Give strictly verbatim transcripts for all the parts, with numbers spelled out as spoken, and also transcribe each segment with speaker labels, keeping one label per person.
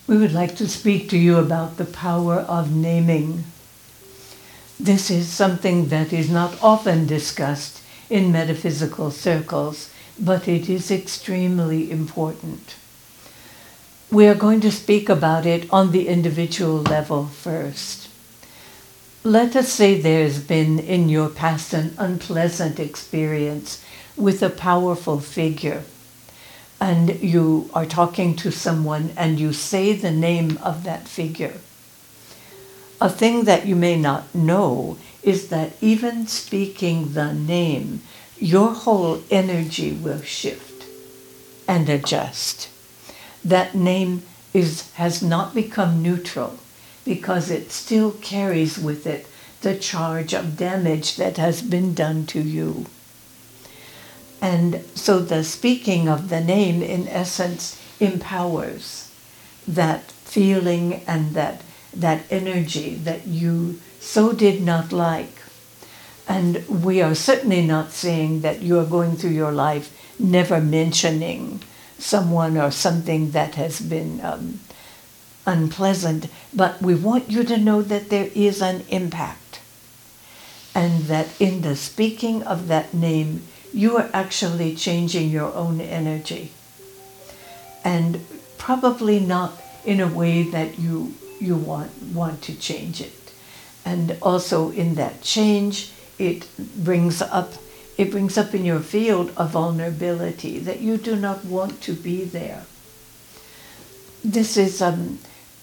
Speaker 1: We would like to speak to you about the power of naming. This is something that is not often discussed in metaphysical circles, but it is extremely important. We are going to speak about it on the individual level first. Let us say there's been in your past an unpleasant experience with a powerful figure, and you are talking to someone and you say the name of that figure. A thing that you may not know is that even speaking the name, your whole energy will shift and adjust. That name is, has not become neutral because it still carries with it the charge of damage that has been done to you. And so the speaking of the name, in essence, empowers that feeling and that, that energy that you so did not like. And we are certainly not saying that you are going through your life never mentioning someone or something that has been um, unpleasant, but we want you to know that there is an impact, and that in the speaking of that name, you are actually changing your own energy, and probably not in a way that you you want want to change it. And also in that change, it brings up it brings up in your field a vulnerability that you do not want to be there. This is um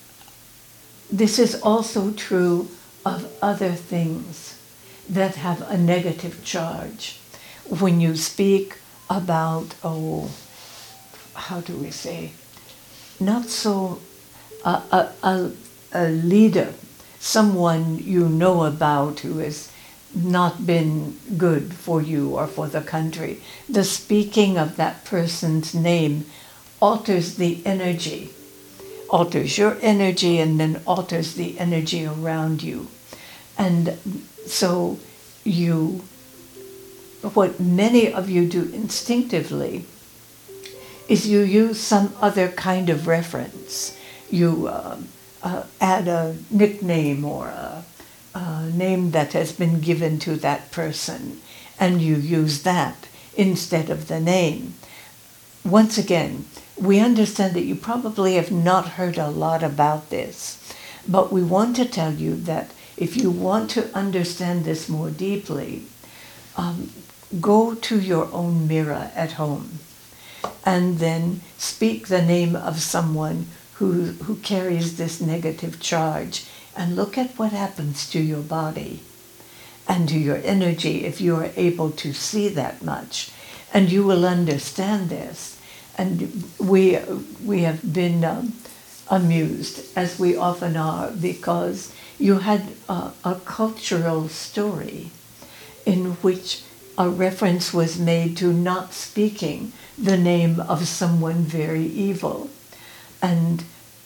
Speaker 1: this is also true of other things that have a negative charge. When you speak about, oh, how do we say, not so, uh, a, a, a leader, someone you know about who has not been good for you or for the country, the speaking of that person's name alters the energy, alters your energy and then alters the energy around you. And so you, what many of you do instinctively is you use some other kind of reference. You uh, uh, add a nickname or a, a name that has been given to that person, and you use that instead of the name. Once again, we understand that you probably have not heard a lot about this, but we want to tell you that if you want to understand this more deeply, um, go to your own mirror at home and then speak the name of someone who, who carries this negative charge, and look at what happens to your body and to your energy if you are able to see that much. And you will understand this. And we, we have been um, amused, as we often are, because you had a, a cultural story in which a reference was made to not speaking the name of someone very evil. And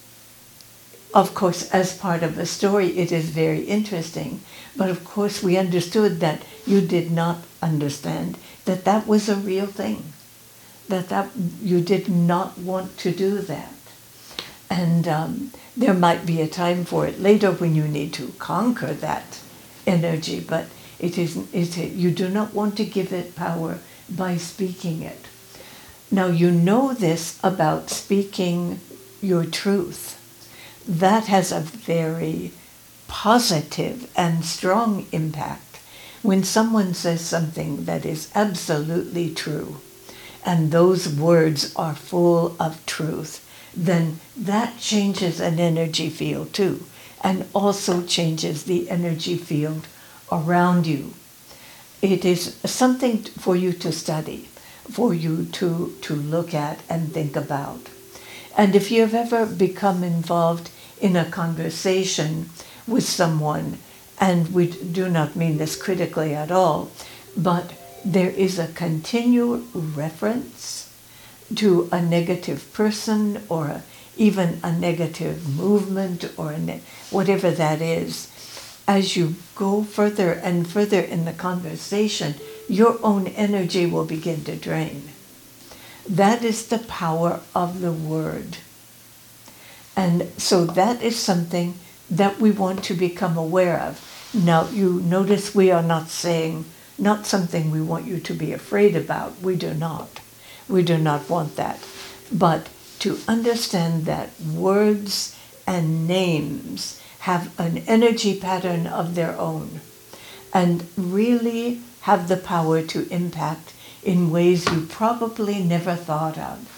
Speaker 1: of course, as part of the story, it is very interesting. But of course, we understood that you did not understand that that was a real thing, that, that you did not want to do that. And um, there might be a time for it later when you need to conquer that energy, but it is, it, you do not want to give it power by speaking it. Now, you know this about speaking your truth. That has a very positive and strong impact. When someone says something that is absolutely true, and those words are full of truth, then that changes an energy field too, and also changes the energy field around you. It is something for you to study, for you to, to look at and think about. And if you have ever become involved in a conversation with someone, and we do not mean this critically at all, but there is a continual reference to a negative person or a, even a negative movement or a ne- whatever that is, as you go further and further in the conversation, your own energy will begin to drain. That is the power of the word. And so that is something that we want to become aware of. Now, you notice we are not saying, not something we want you to be afraid about. We do not. We do not want that. But to understand that words and names have an energy pattern of their own and really have the power to impact in ways you probably never thought of.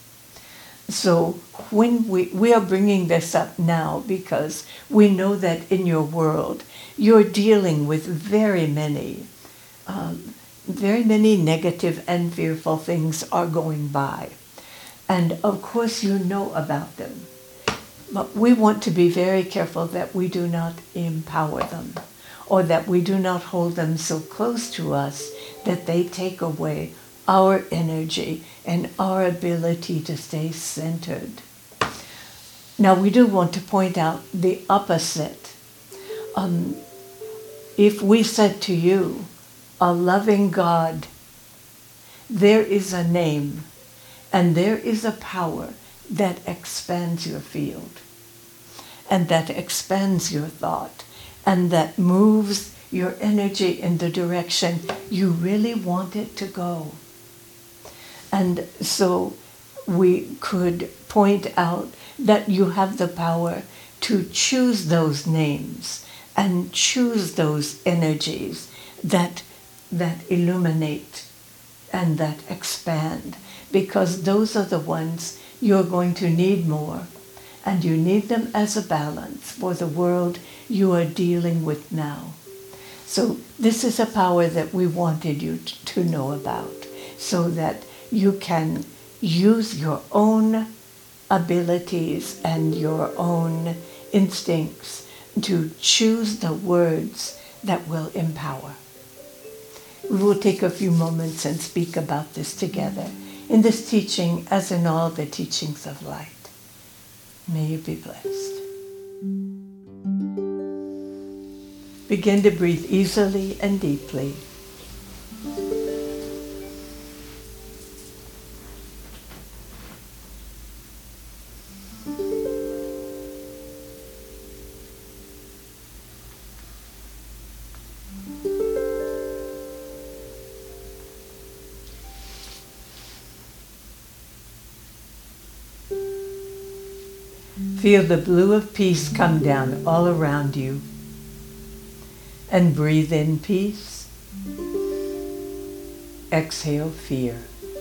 Speaker 1: So when we, we are bringing this up now because we know that in your world you're dealing with very many, um, very many negative and fearful things are going by. And of course you know about them. But we want to be very careful that we do not empower them, or that we do not hold them so close to us that they take away our energy and our ability to stay centered. Now, we do want to point out the opposite. Um, if we said to you, a loving God, there is a name and there is a power that expands your field and that expands your thought and that moves your energy in the direction you really want it to go. And so we could point out that you have the power to choose those names and choose those energies that that illuminate and that expand, because those are the ones you're going to need more, and you need them as a balance for the world you are dealing with now. So this is a power that we wanted you to know about, so that you can use your own abilities and your own instincts to choose the words that will empower. We will take a few moments and speak about this together in this teaching, as in all the teachings of light. May you be blessed. Begin to breathe easily and deeply. Feel the blue of peace come down all around you. And breathe in peace. Exhale fear.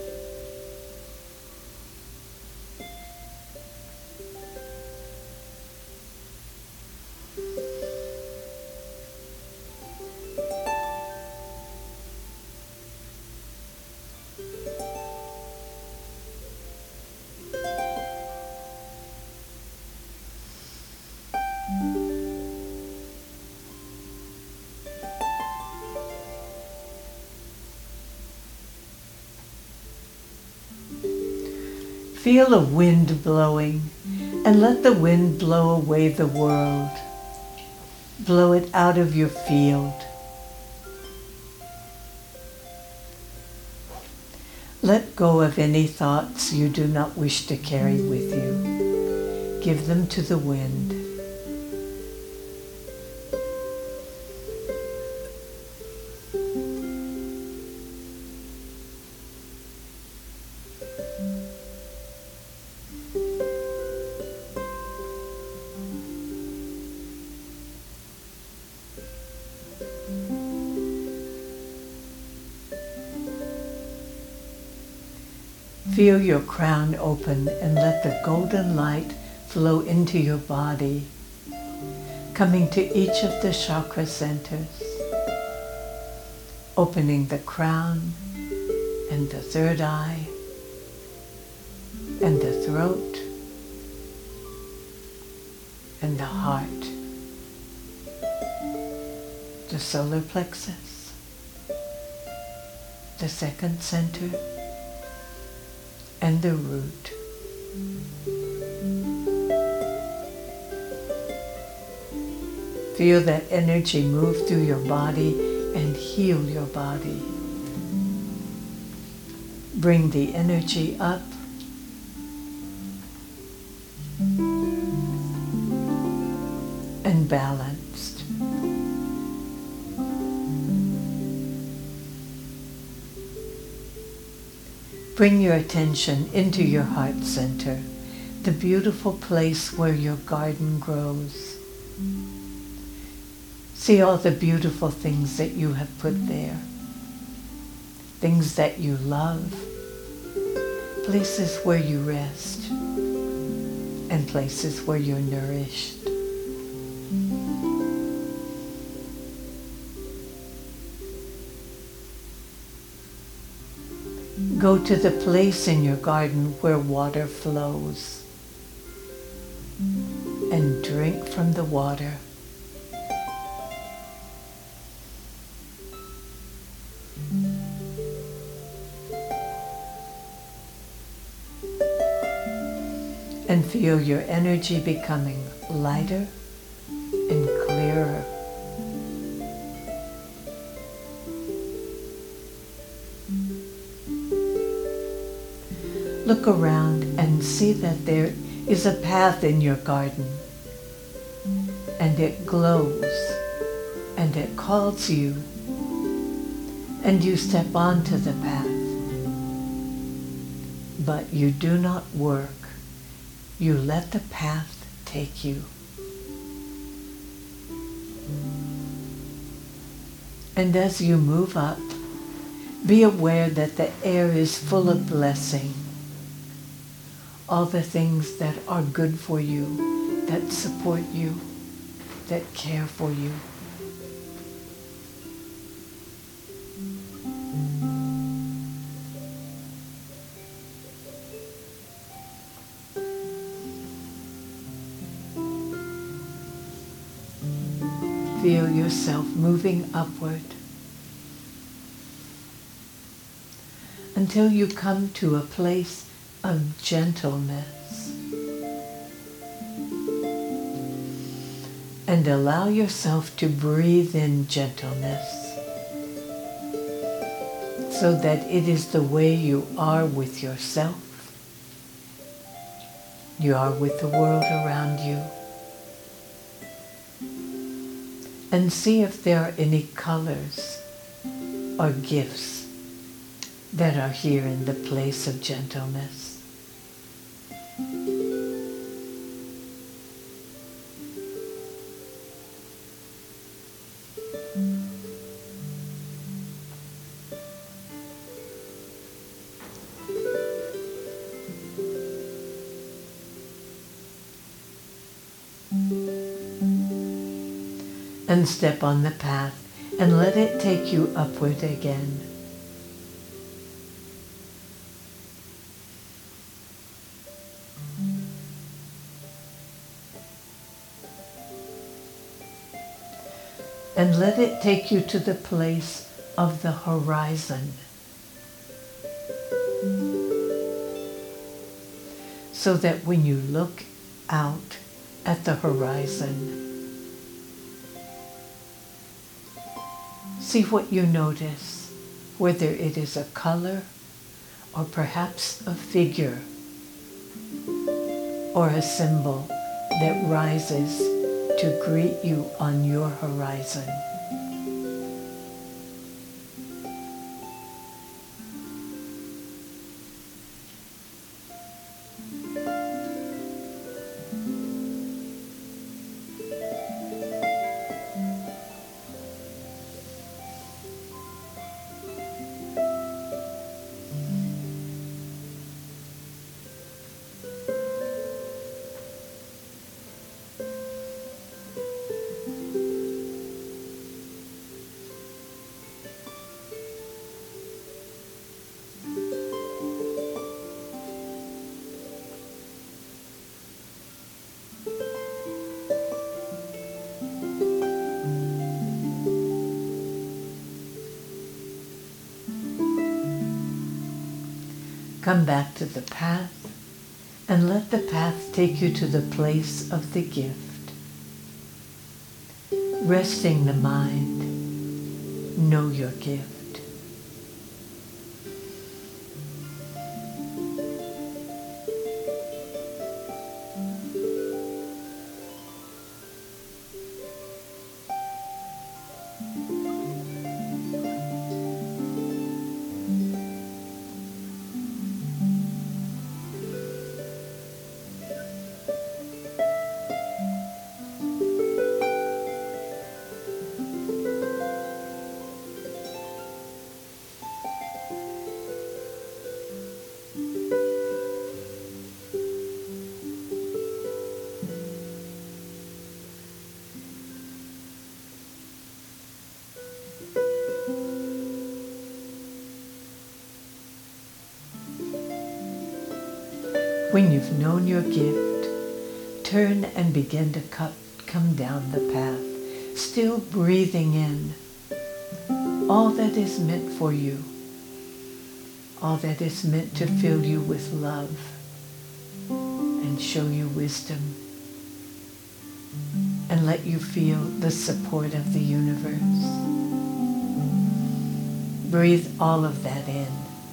Speaker 1: Feel a wind blowing, and let the wind blow away the world. Blow it out of your field. Let go of any thoughts you do not wish to carry with you. Give them to the wind. Feel your crown open and let the golden light flow into your body, coming to each of the chakra centers, opening the crown and the third eye and the throat and the heart, the solar plexus, the second center, and the root. Feel that energy move through your body and heal your body. Bring the energy up balanced. Bring your attention into your heart center, the beautiful place where your garden grows. See all the beautiful things that you have put there, things that you love, places where you rest, and places where you're nourished. Go to the place in your garden where water flows and drink from the water. And feel your energy becoming lighter and clearer. Look around and see that there is a path in your garden, and it glows, and it calls you, and you step onto the path. But you do not work. You let the path take you. And as you move up, be aware that the air is full of blessing. All the things that are good for you, that support you, that care for you. Feel yourself moving upward until you come to a place of gentleness. And allow yourself to breathe in gentleness so that it is the way you are with yourself, you are with the world around you. And see if there are any colors or gifts that are here in the place of gentleness. And step on the path and let it take you upward again. And let it take you to the place of the horizon, so that when you look out at the horizon, see what you notice, whether it is a color or perhaps a figure or a symbol that rises to greet you on your horizon. Come back to the path and let the path take you to the place of the gift. Resting the mind, know your gift. When you've known your gift, turn and begin to cut, come down the path, still breathing in all that is meant for you, all that is meant to fill you with love and show you wisdom and let you feel the support of the universe. Breathe all of that in.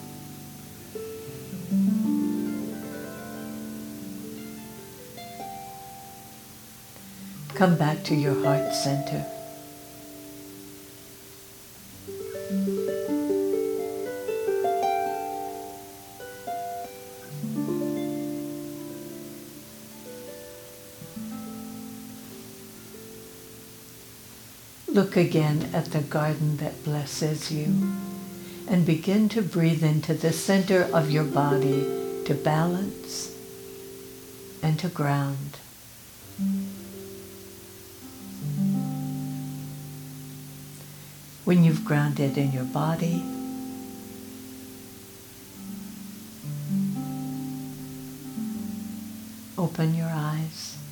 Speaker 1: Come back to your heart center. Look again at the garden that blesses you and begin to breathe into the center of your body to balance and to ground. When you've grounded in your body, open your eyes.